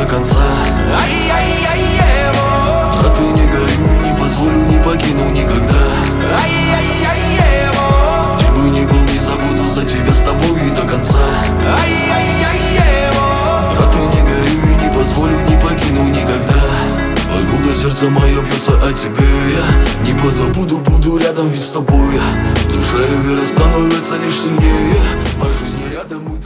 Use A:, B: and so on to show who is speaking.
A: конца. Брат, ты не гори, не позволю, не покину никогда. Где бы ни был, не забуду за тебя, с тобой и до конца. Брат, ты не гори, не позволю, не покину никогда. Покуда сердце мое бьется о тебе, я не позабуду, буду рядом, ведь с тобой я. В душе вера становится лишь сильнее, по жизни рядом.